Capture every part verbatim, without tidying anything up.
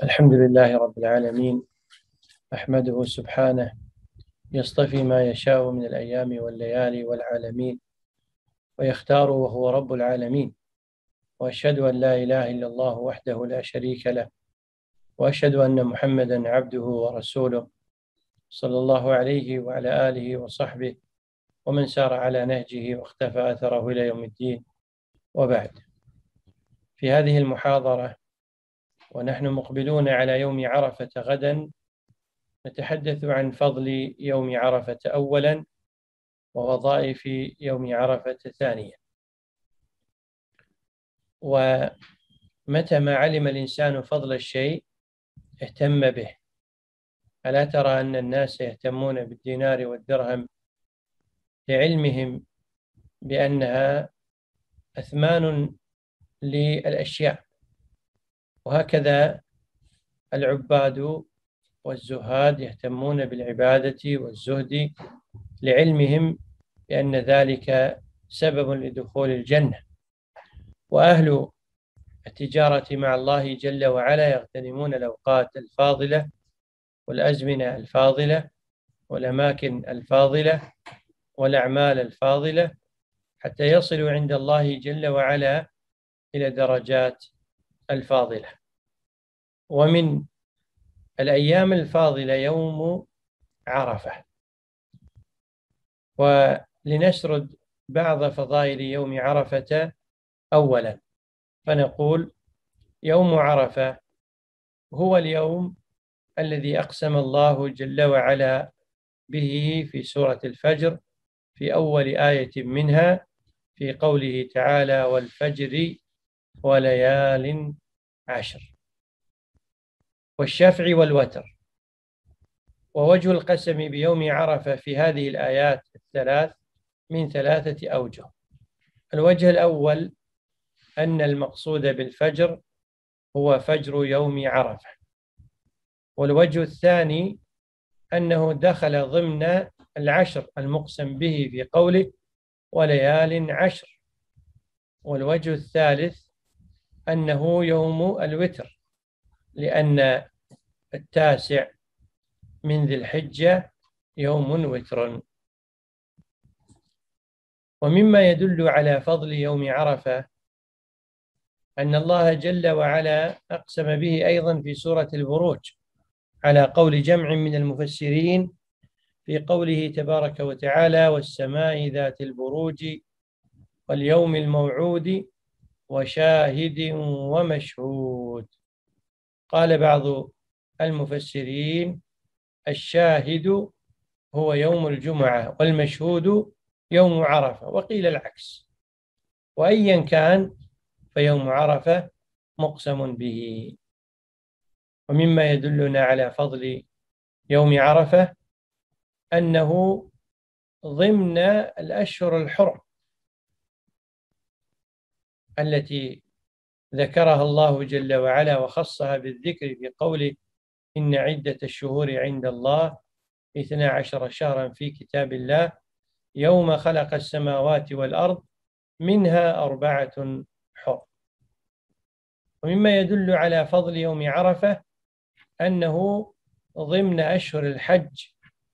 الحمد لله رب العالمين. أحمده سبحانه يصطفي ما يشاء من الأيام والليالي والعالمين، ويختار وهو رب العالمين. وأشهد أن لا إله إلا الله وحده لا شريك له، وأشهد أن محمدا عبده ورسوله صلى الله عليه وعلى آله وصحبه ومن سار على نهجه واختفى أثره إلى يوم الدين. وبعد، في هذه المحاضرة ونحن مقبلون على يوم عرفة غدا، نتحدث عن فضل يوم عرفة أولا ووظائف يوم عرفة ثانيا. ومتى ما علم الإنسان فضل الشيء اهتم به. ألا ترى أن الناس يهتمون بالدينار والدرهم لعلمهم بأنها أثمان للأشياء، وهكذا العباد والزهاد يهتمون بالعبادة والزهد لعلمهم بأن ذلك سبب لدخول الجنة. وأهل التجارة مع الله جل وعلا يغتنمون الأوقات الفاضلة والأزمنة الفاضلة والأماكن الفاضلة والأعمال الفاضلة حتى يصلوا عند الله جل وعلا إلى درجات الفاضلة. ومن الأيام الفاضلة يوم عرفة. ولنسرد بعض فضائل يوم عرفة أولا، فنقول: يوم عرفة هو اليوم الذي أقسم الله جل وعلا به في سورة الفجر في أول آية منها في قوله تعالى: والفجر وليال عشر، والشفع والوتر. ووجه القسم بيوم عرفة في هذه الآيات الثلاث من ثلاثة أوجه. الوجه الأول أن المقصود بالفجر هو فجر يوم عرفة. والوجه الثاني أنه دخل ضمن العشر المقسم به في قوله وليال عشر. والوجه الثالث أنه يوم الوتر، لأن التاسع من ذي الحجة يوم وتر. ومما يدل على فضل يوم عرفة أن الله جل وعلا أقسم به أيضا في سورة البروج على قول جمع من المفسرين في قوله تبارك وتعالى: والسماء ذات البروج واليوم الموعود وشاهد ومشهود. قال بعض المفسرين: الشاهد هو يوم الجمعة والمشهود يوم عرفة، وقيل العكس. وأيا كان فيوم عرفة مقسم به. ومما يدلنا على فضل يوم عرفة أنه ضمن الأشهر الحرم التي ذكرها الله جل وعلا وخصها بالذكر في قوله: إن عدة الشهور عند الله اثنا عشر شهرا في كتاب الله يوم خلق السماوات والأرض منها أربعة حرم. ومما يدل على فضل يوم عرفة أنه ضمن أشهر الحج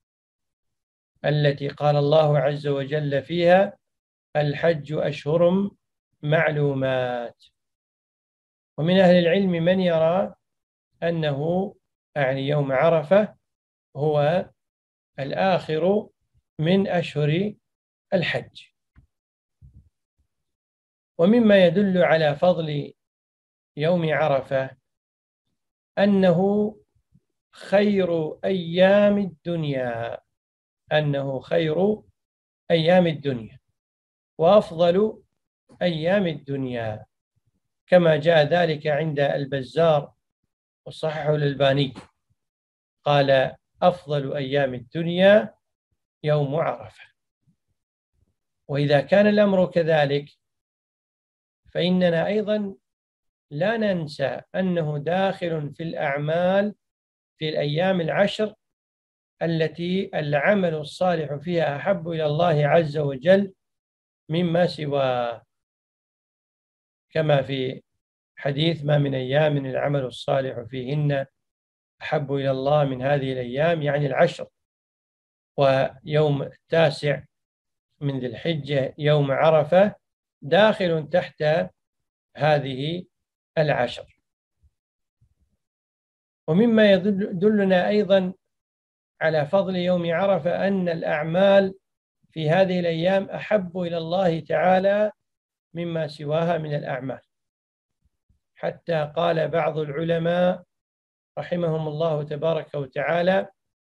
التي قال الله عز وجل فيها: الحج أشهر معلومات. ومن أهل العلم من يرى أنه يعني يوم عرفة هو الآخر من أشهر الحج. ومما يدل على فضل يوم عرفة أنه خير أيام الدنيا أنه خير أيام الدنيا وأفضل أيام الدنيا، كما جاء ذلك عند البزار وصححه الألباني، قال: أفضل أيام الدنيا يوم عرفة. وإذا كان الأمر كذلك فإننا أيضا لا ننسى أنه داخل في الأعمال في الأيام العشر التي العمل الصالح فيها أحب إلى الله عز وجل مما سواه، كما في حديث ما من أيام العمل الصالح فيهن أحب إلى الله من هذه الأيام، يعني العشر. ويوم التاسع من ذي الحجة يوم عرفة داخل تحت هذه العشر. ومما يدلنا أيضا على فضل يوم عرفة أن الأعمال في هذه الأيام أحب إلى الله تعالى مما سواها من الأعمال، حتى قال بعض العلماء رحمهم الله تبارك وتعالى: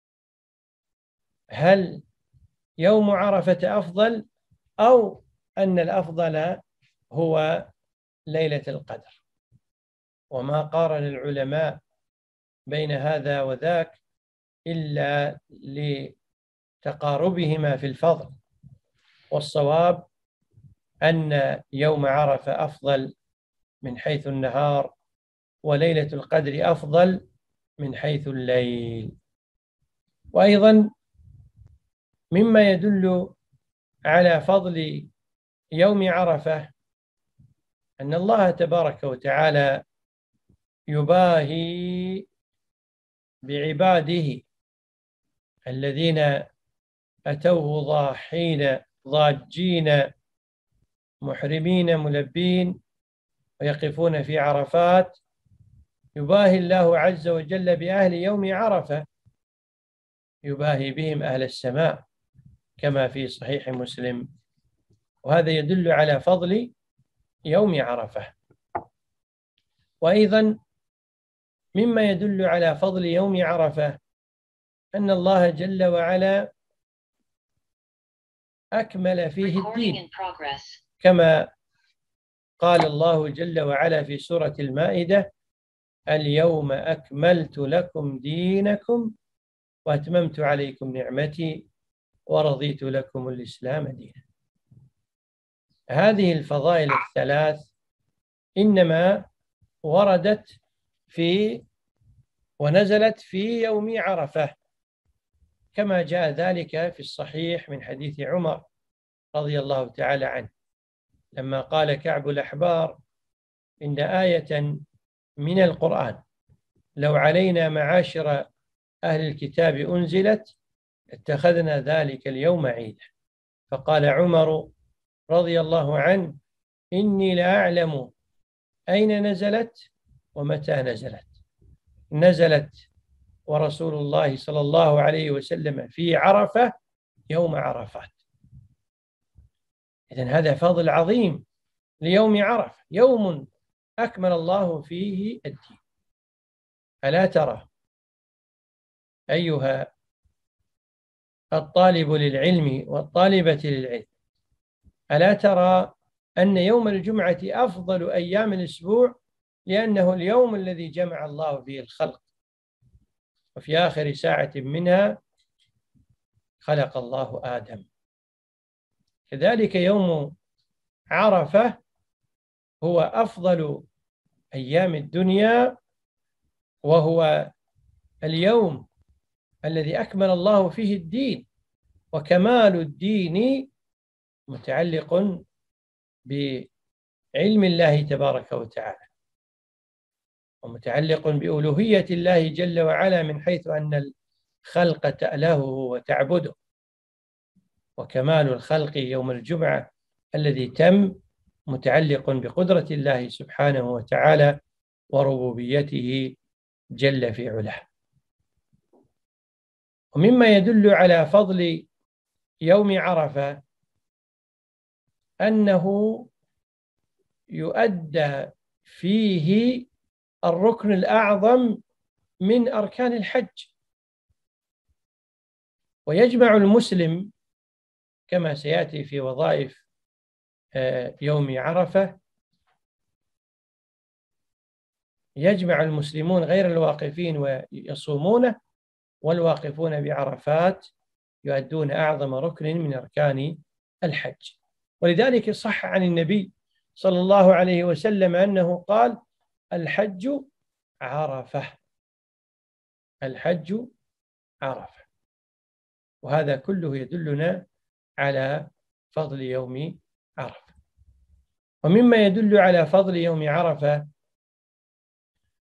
هل يوم عرفة أفضل أو أن الأفضل هو ليلة القدر؟ وما قارن العلماء بين هذا وذاك إلا لتقاربهما في الفضل، والصواب أن يوم عرفة أفضل من حيث النهار، وليلة القدر أفضل من حيث الليل. وأيضا مما يدل على فضل يوم عرفة أن الله تبارك وتعالى يباهي بعباده الذين أتوه ضاحين ضاجين محرمين ملبين ويقفون في عرفات. يباهي الله عز وجل بأهل يوم عرفة، يباهي بهم أهل السماء كما في صحيح مسلم. وهذا يدل على فضل يوم عرفة. وأيضا مما يدل على فضل يوم عرفة أن الله جل وعلا أكمل فيه الدين، كما قال الله جل وعلا في سورة المائدة: اليوم أكملت لكم دينكم وأتممت عليكم نعمتي ورضيت لكم الإسلام دينا. هذه الفضائل الثلاث إنما وردت في ونزلت في يوم عرفة، كما جاء ذلك في الصحيح من حديث عمر رضي الله تعالى عنه لما قال كعب الأحبار: إن آية من القرآن لو علينا معاشر أهل الكتاب أنزلت اتخذنا ذلك اليوم عيدا. فقال عمر رضي الله عنه: إني لأعلم أين نزلت ومتى نزلت. نزلت ورسول الله صلى الله عليه وسلم في عرفة يوم عرفات. إذن هذا فضل عظيم ليوم عرفة، يوم أكمل الله فيه الدين. ألا ترى أيها الطالب للعلم والطالبة للعلم، ألا ترى أن يوم الجمعة أفضل أيام الأسبوع، لأنه اليوم الذي جمع الله فيه الخلق، وفي آخر ساعة منها خلق الله آدم. كذلك يوم عرفة هو أفضل أيام الدنيا، وهو اليوم الذي أكمل الله فيه الدين، وكمال الدين متعلق بعلم الله تبارك وتعالى، ومتعلق بألوهية الله جل وعلا من حيث أن الخلق تألهه وتعبده. وكمال الخلق يوم الجمعة الذي تم متعلق بقدرة الله سبحانه وتعالى وربوبيته جل في علاه. ومما يدل على فضل يوم عرفة أنه يؤدى فيه الركن الأعظم من أركان الحج، ويجمع المسلم كما سيأتي في وظائف يوم عرفة، يجمع المسلمون غير الواقفين ويصومونه، والواقفون بعرفات يؤدون أعظم ركن من أركان الحج. ولذلك صح عن النبي صلى الله عليه وسلم أنه قال: الحج عرفة، الحج عرفة. وهذا كله يدلنا على فضل يوم عرفة. ومما يدل على فضل يوم عرفة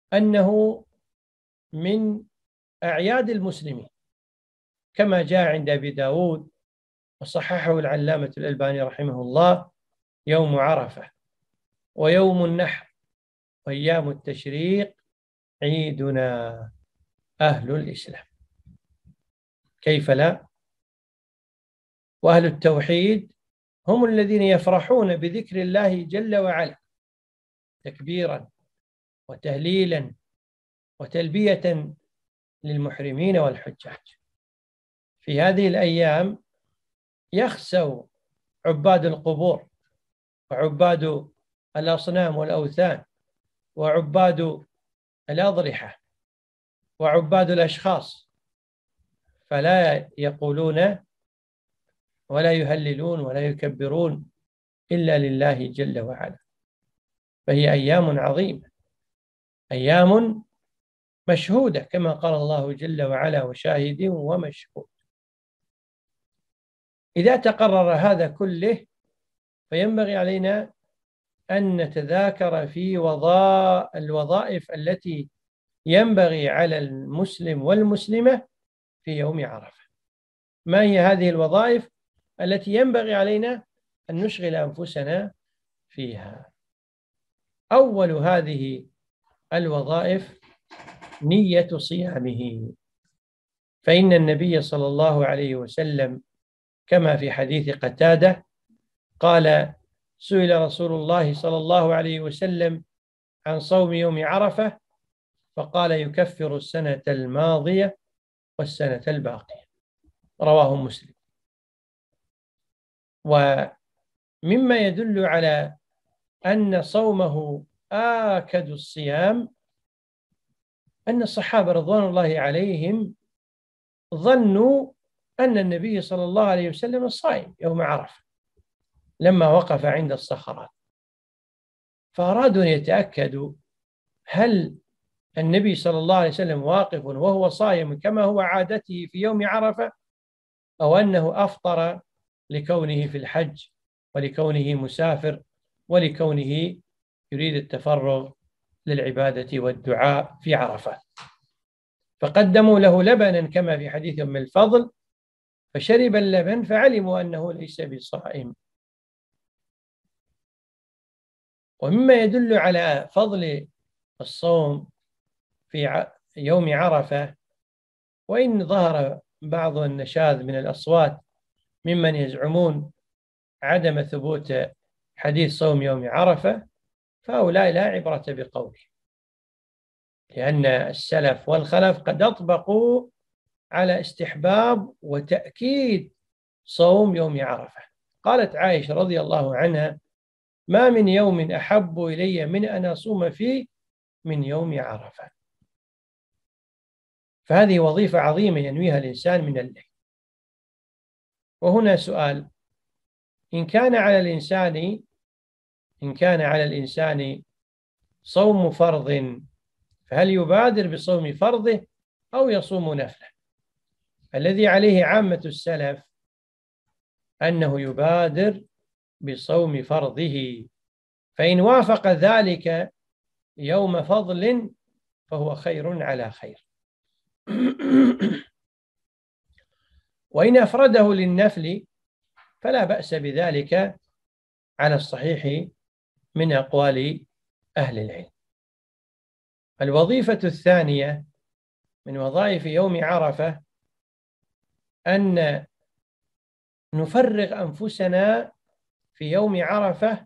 أنه من أعياد المسلمين، كما جاء عند أبي داود وصححه العلامة الألباني رحمه الله: يوم عرفة ويوم النحر وأيام التشريق عيدنا أهل الإسلام. كيف لا؟ وأهل التوحيد هم الذين يفرحون بذكر الله جل وعلا تكبيرا وتهليلا وتلبية للمحرمين والحجاج. في هذه الأيام يخسو عباد القبور وعباد الأصنام والأوثان وعباد الأضرحة وعباد الأشخاص، فلا يقولون ولا يهللون ولا يكبرون إلا لله جل وعلا. فهي أيام عظيمة، أيام مشهودة كما قال الله جل وعلا: وشاهد ومشهود. إذا تقرر هذا كله فينبغي علينا أن نتذاكر في وظائف الوظائف التي ينبغي على المسلم والمسلمة في يوم عرفة. ما هي هذه الوظائف التي ينبغي علينا أن نشغل أنفسنا فيها؟ أول هذه الوظائف نية صيامه، فإن النبي صلى الله عليه وسلم كما في حديث قتادة قال: سئل رسول الله صلى الله عليه وسلم عن صوم يوم عرفة فقال: يكفر السنة الماضية والسنة الباقية. رواه مسلم. ومما يدل على أن صومه آكد الصيام أن الصحابة رضوان الله عليهم ظنوا أن النبي صلى الله عليه وسلم صائم يوم عرفة لما وقف عند الصخرات، فأرادوا أن يتأكدوا هل النبي صلى الله عليه وسلم واقف وهو صائم كما هو عادته في يوم عرفة، أو أنه أفطر لكونه في الحج ولكونه مسافر ولكونه يريد التفرغ للعبادة والدعاء في عرفة. فقدموا له لبنا كما في حديث أم الفضل، فشرب اللبن فعلموا أنه ليس بصائم. ومما يدل على فضل الصوم في يوم عرفة، وإن ظهر بعض النشاذ من الأصوات ممن يزعمون عدم ثبوت حديث صوم يوم عرفة، فهؤلاء لا عبرة بقوله، لأن السلف والخلف قد أطبقوا على استحباب وتأكيد صوم يوم عرفة. قالت عائشة رضي الله عنها: ما من يوم أحب إلي من أن أصوم فيه من يوم عرفة. فهذه وظيفة عظيمة ينويها الإنسان من الليل. وهنا سؤال: إن كان على الإنسان إن كان على الإنسان صوم فرض فهل يبادر بصوم فرضه أو يصوم نفله؟ الذي عليه عامة السلف أنه يبادر بصوم فرضه، فإن وافق ذلك يوم فضل فهو خير على خير. وإن أفرده للنفل فلا بأس بذلك على الصحيح من أقوال أهل العلم. الوظيفة الثانية من وظائف يوم عرفة أن نفرغ أنفسنا في يوم عرفة،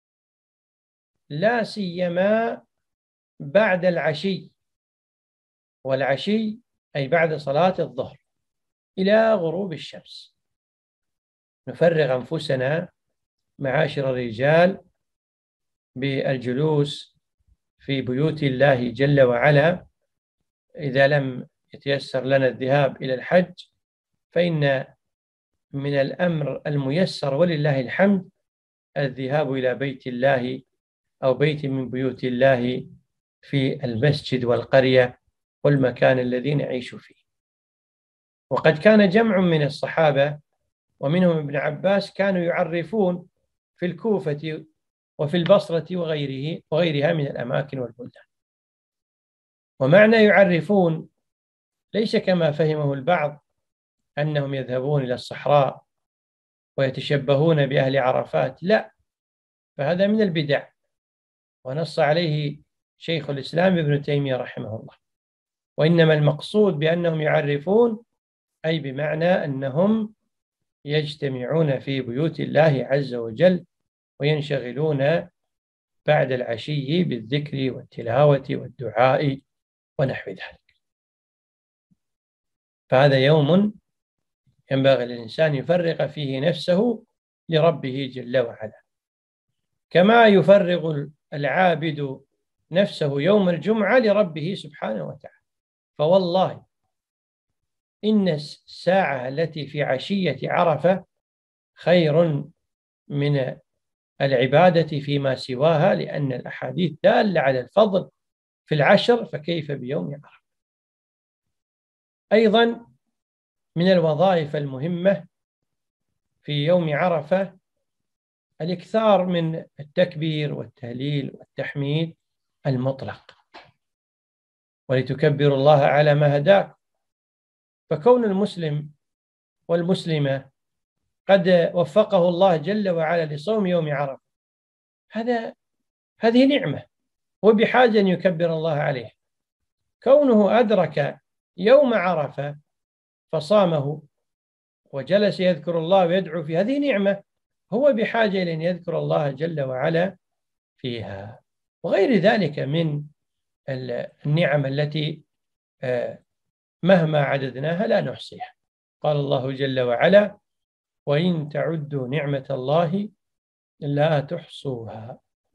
لا سيما بعد العشي، والعشي أي بعد صلاة الظهر إلى غروب الشمس. نفرغ أنفسنا معاشر الرجال بالجلوس في بيوت الله جل وعلا، إذا لم يتيسر لنا الذهاب إلى الحج فإن من الأمر الميسر ولله الحمد الذهاب إلى بيت الله أو بيت من بيوت الله في المسجد والقرية والمكان الذي نعيش فيه. وقد كان جمع من الصحابة ومنهم ابن عباس كانوا يعرفون في الكوفة وفي البصرة وغيره وغيرها من الأماكن والبلدان. ومعنى يعرفون ليس كما فهمه البعض أنهم يذهبون إلى الصحراء ويتشبهون بأهل عرفات، لا، فهذا من البدع، ونص عليه شيخ الإسلام ابن تيمية رحمه الله. وإنما المقصود بأنهم يعرفون أي بمعنى أنهم يجتمعون في بيوت الله عز وجل وينشغلون بعد العشي بالذكر والتلاوة والدعاء ونحو ذلك. فهذا يوم ينبغي للإنسان يفرغ فيه نفسه لربه جل وعلا، كما يفرغ العابد نفسه يوم الجمعة لربه سبحانه وتعالى. فوالله إن الساعة التي في عشية عرفة خير من العبادة فيما سواها، لأن الأحاديث دالة على الفضل في العشر، فكيف بيوم عرفة. أيضا من الوظائف المهمة في يوم عرفة الإكثار من التكبير والتهليل والتحميد المطلق، ولتكبروا الله على ما هداكم. فكون المسلم والمسلمة قد وفقه الله جل وعلا لصوم يوم عرفة، هذا هذه نعمة، وبحاجة أن يكبر الله عليه. كونه أدرك يوم عرفة فصامه وجلس يذكر الله ويدعو في هذه نعمة، هو بحاجة إلى أن يذكر الله جل وعلا فيها. وغير ذلك من النعم التي مهما عددناها لا نحصيها. قال الله جل وعلا: وإن تعدوا نعمة الله لا تحصوها.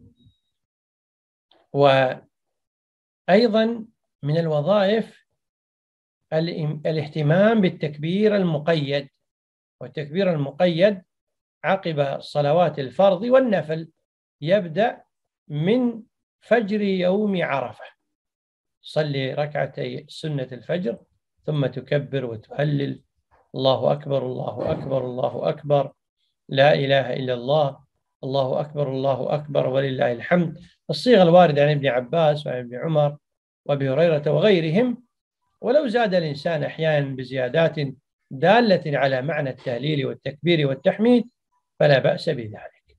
وأيضا من الوظائف الاهتمام بالتكبير المقيد، والتكبير المقيد عقب صلوات الفرض والنفل يبدأ من فجر يوم عرفة. صلي ركعتي سنة الفجر ثم تكبر وتهلل: الله أكبر الله أكبر الله أكبر، لا إله إلا الله، الله أكبر الله أكبر ولله الحمد. الصيغة الواردة عن ابن عباس وعن ابن عمر وابي هريرة وغيرهم. ولو زاد الإنسان أحيانا بزيادات دالة على معنى التهليل والتكبير والتحميد فلا بأس بذلك.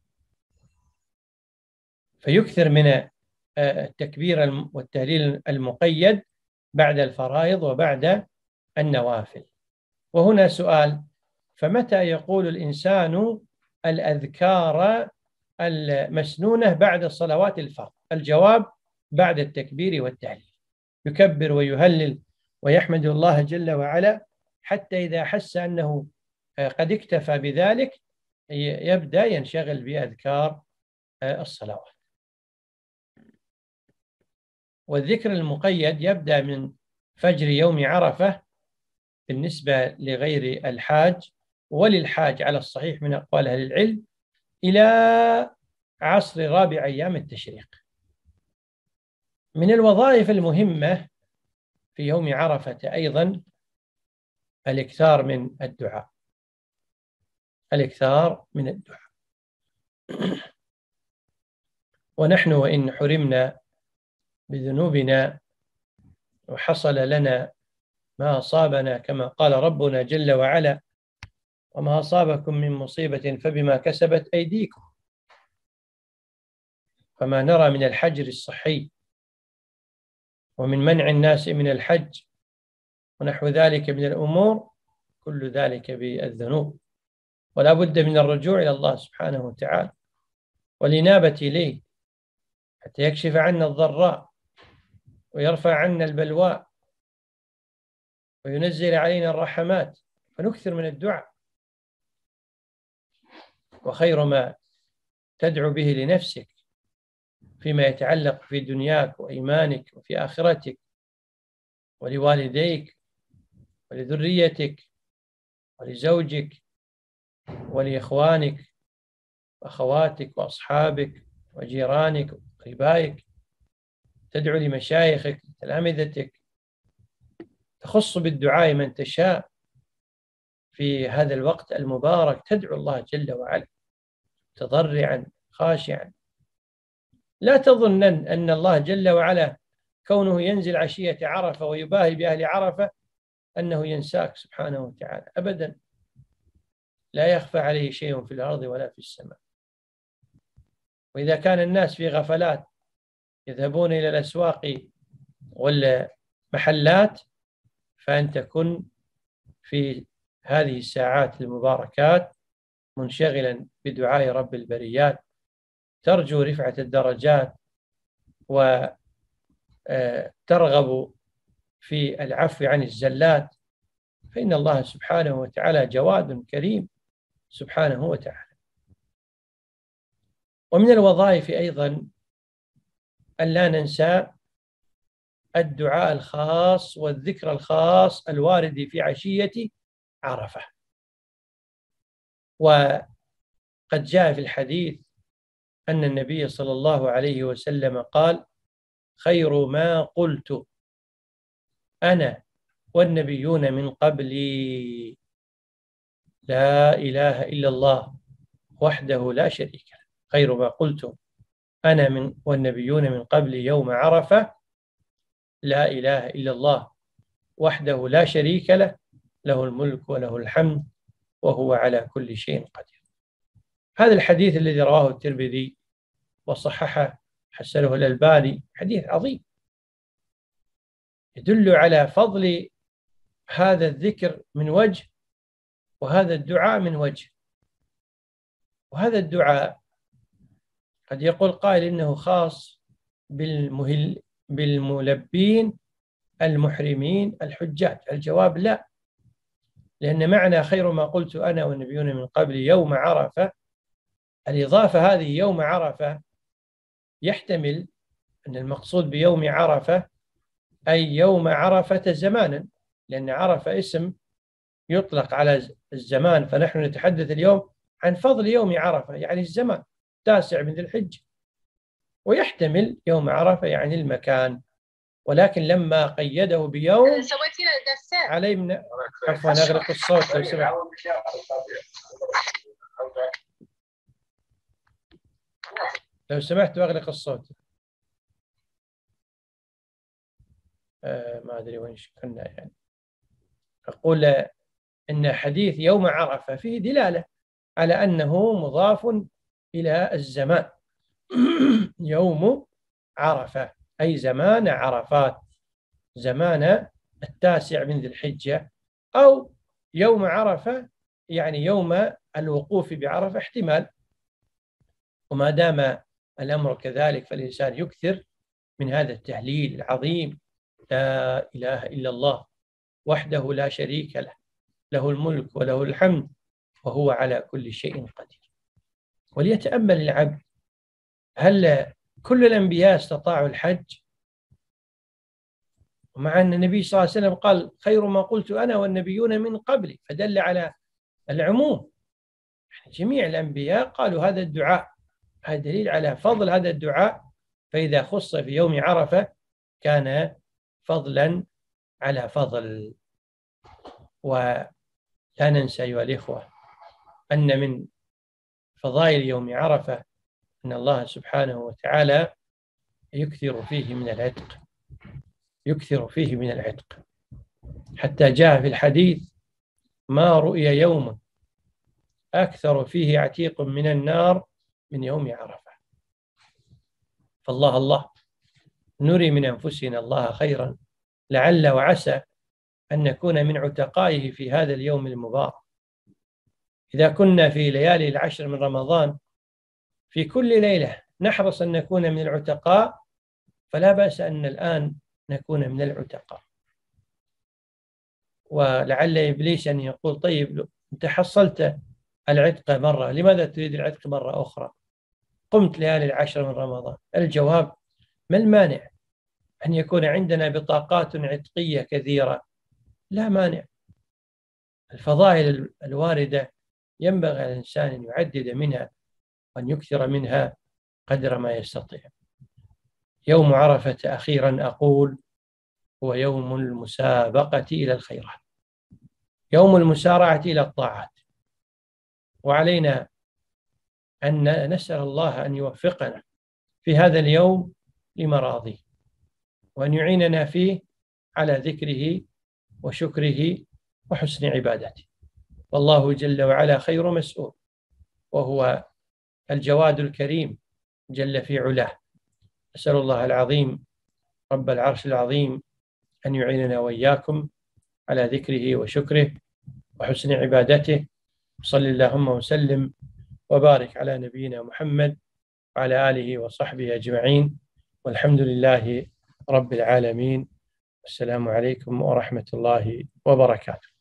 فيكثر من التكبير والتهليل المقيد بعد الفرائض وبعد النوافل. وهنا سؤال: فمتى يقول الإنسان الأذكار المسنونة بعد صلوات الفرض؟ الجواب: بعد التكبير والتهليل، يكبر ويهلل ويحمد الله جل وعلا، حتى إذا حس أنه قد اكتفى بذلك يبدأ ينشغل بأذكار الصلوات. والذكر المقيد يبدأ من فجر يوم عرفة بالنسبة لغير الحاج، وللحاج على الصحيح من أقوال أهل العلم إلى عصر رابع أيام التشريق. من الوظائف المهمة في يوم عرفة أيضا الإكثار من الدعاء، الإكثار من الدعاء. ونحن وإن حرمنا بذنوبنا وحصل لنا ما أصابنا، كما قال ربنا جل وعلا: وما أصابكم من مصيبة فبما كسبت أيديكم. فما نرى من الحجر الصحي ومن منع الناس من الحج ونحو ذلك من الأمور، كل ذلك بالذنوب، ولا بد من الرجوع إلى الله سبحانه وتعالى والإنابة إليه حتى يكشف عنا الضراء ويرفع عنا البلواء وينزل علينا الرحمات، فنكثر من الدعاء. وخير ما تدعو به لنفسك فيما يتعلق في دنياك وإيمانك وفي آخرتك ولوالديك ولذريتك ولزوجك ولإخوانك وأخواتك وأصحابك وجيرانك وقريبائك، تدعو لمشايخك تلامذتك، تخص بالدعاء من تشاء في هذا الوقت المبارك، تدعو الله جل وعلا تضرعا خاشعا. لا تظنن أن الله جل وعلا كونه ينزل عشية عرفة ويباهي بأهل عرفة أنه ينساك سبحانه وتعالى أبدا، لا يخفى عليه شيء في الأرض ولا في السماء. وإذا كان الناس في غفلات يذهبون إلى الأسواق والمحلات، فأنت كن في هذه الساعات المباركات منشغلا بدعاء رب البريات، ترجو رفعة الدرجات وترغب في العفو عن الزلات، فإن الله سبحانه وتعالى جواد كريم سبحانه وتعالى. ومن الوظائف أيضا أن لا ننسى الدعاء الخاص والذكر الخاص الوارد في عشية عرفة. وقد جاء في الحديث أن النبي صلى الله عليه وسلم قال: خير ما قلت أنا والنبيون من قبلي لا إله إلا الله وحده لا شريك له. خير ما قلت أنا من والنبيون من قبلي يوم عرفة لا إله إلا الله وحده لا شريك له، له الملك وله الحمد وهو على كل شيء قدير. هذا الحديث الذي رواه الترمذي وصححه حسنه الألباني حديث عظيم، يدل على فضل هذا الذكر من وجه، وهذا الدعاء من وجه. وهذا الدعاء قد يقول قائل إنه خاص بالمهل بالملبين المحرمين الحجاج. الجواب لا، لأن معنى خير ما قلت أنا والنبيون من قبل يوم عرفة، الإضافة هذه يوم عرفة يحتمل أن المقصود بيوم عرفة أي يوم عرفة زمانا، لأن عرفة اسم يطلق على الزمان، فنحن نتحدث اليوم عن فضل يوم عرفة يعني الزمان التاسع من ذي الحجة، ويحتمل يوم عرفة يعني المكان، ولكن لما قيده بيوم عليه من عفوا أغلق الصوت لو سمحت. لو سمحت أغلق الصوت. آه ما أدري وين كنا يعني. أقول إن حديث يوم عرفة فيه دلالة على أنه مضاف إلى الزمان. يوم عرفة أي زمان عرفات، زمان التاسع من ذي الحجة، أو يوم عرفة يعني يوم الوقوف بعرفة احتمال. وما دام الأمر كذلك فالإنسان يكثر من هذا التهليل العظيم: لا إله إلا الله وحده لا شريك له، له الملك وله الحمد وهو على كل شيء قدير. وليتأمل العبد، هل كل الأنبياء استطاعوا الحج؟ ومع أن النبي صلى الله عليه وسلم قال خير ما قلت أنا والنبيون من قبلي، فدل على العموم. جميع الأنبياء قالوا هذا الدعاء، هذا دليل على فضل هذا الدعاء. فإذا خص في يوم عرفة كان فضلا على فضل. ولا ننسى أيها الإخوة أن من فضائل يوم عرفة أن الله سبحانه وتعالى يكثر فيه من العتق، يكثر فيه من العتق، حتى جاء في الحديث: ما رؤي يوم أكثر فيه عتيق من النار من يوم عرفة. فالله الله نري من أنفسنا الله خيرا، لعل وعسى أن نكون من عتقائه في هذا اليوم المبارك. إذا كنا في ليالي العشر من رمضان في كل ليلة نحرص أن نكون من العتقاء، فلا بأس أن الآن نكون من العتقاء. ولعل إبليس أن يقول: طيب أنت حصلت العتق مرة، لماذا تريد العتق مرة أخرى؟ قمت ليالي العشر من رمضان. الجواب: ما المانع أن يكون عندنا بطاقات عتقية كثيرة؟ لا مانع. الفضائل الواردة ينبغي على الإنسان أن يعدد منها وأن يكثر منها قدر ما يستطيع. يوم عرفة أخيرا أقول هو يوم المسابقة إلى الخيرات، يوم المسارعة إلى الطاعات، وعلينا أن نسأل الله أن يوفقنا في هذا اليوم لمراضيه، وأن يعيننا فيه على ذكره وشكره وحسن عبادته. والله جل وعلا خير مسؤول، وهو الجواد الكريم جل في علاه. أسأل الله العظيم رب العرش العظيم أن يعيننا وإياكم على ذكره وشكره وحسن عبادته. صل اللهم وسلم وبارك على نبينا محمد وعلى آله وصحبه أجمعين، والحمد لله رب العالمين. السلام عليكم ورحمة الله وبركاته.